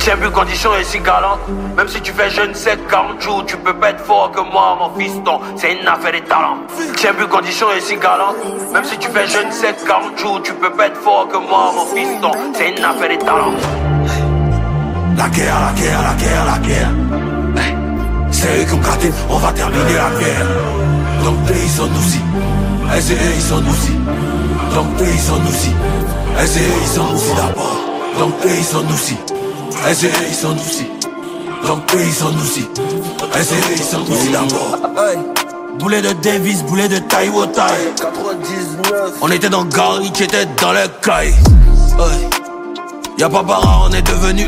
Tiens plus condition est si galante. Même si tu fais je ne sais 40 jours, tu peux pas être fort que moi mon fiston. C'est une affaire de talent. Tiens plus condition est si galante. Même si tu fais je ne sais 40 jours, tu peux pas être fort que moi mon fiston. C'est une affaire de talent. La guerre, la guerre, la guerre, la guerre. C'est eux qui ont gâté, on va terminer la guerre. Donc ils sont nous aussi. C'est eux, ils sont nous aussi. Donc ils sont nous aussi. C'est eux, ils sont nous aussi d'abord. Donc ils sont nous aussi. C'est eux, ils sont nous aussi. Donc ils sont nous aussi. C'est eux, ils sont nous aussi d'abord. Boulet de Davis, boulet de Taiwo Tai. 99. On était dans Gary, qui était dans le caille. Y'a pas bara, on est devenu.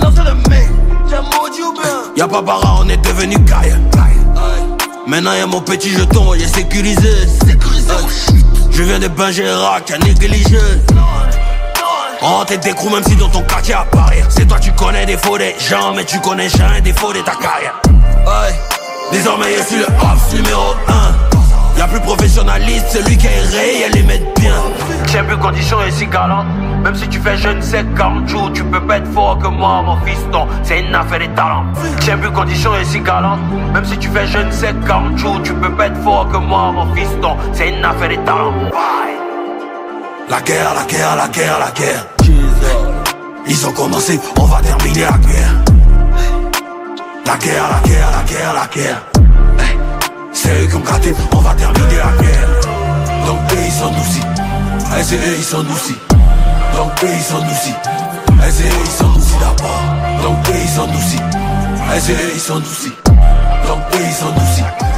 Y'a pas bara, on est devenu caille. Maintenant y'a mon petit jeton, il est sécurisé. Je viens de Bergerac, à négligé. On t'es des coups même si dans ton quartier apparaît. C'est toi tu connais des faux des gens, mais tu connais jamais des faux de ta carrière. Désormais je suis le ops numéro 1. Y'a plus professionnaliste, celui qui est réel les met bien. Tiens plus condition est si galante. Même si tu fais je ne sais 40 jours, tu peux pas être fort que moi mon fiston. C'est une affaire de talent. Tiens plus condition est si galante. Même si tu fais je ne sais 40 jours, tu peux pas être fort que moi mon fiston. C'est une affaire de talent. La guerre, la guerre, la guerre, la guerre. Ils ont commencé, on va terminer la guerre. La guerre, la guerre, la guerre, la guerre. C'est eux qui ont gâté, on va terminer la guerre. Donc eux ils sont nous aussi. C'est eux ils sont nous aussi. Donc eux ils sont nous aussi. C'est eux ils sont nous aussi d'abord. Donc eux ils sont nous aussi. C'est eux ils sont nous aussi. Donc eux ils sont nous aussi.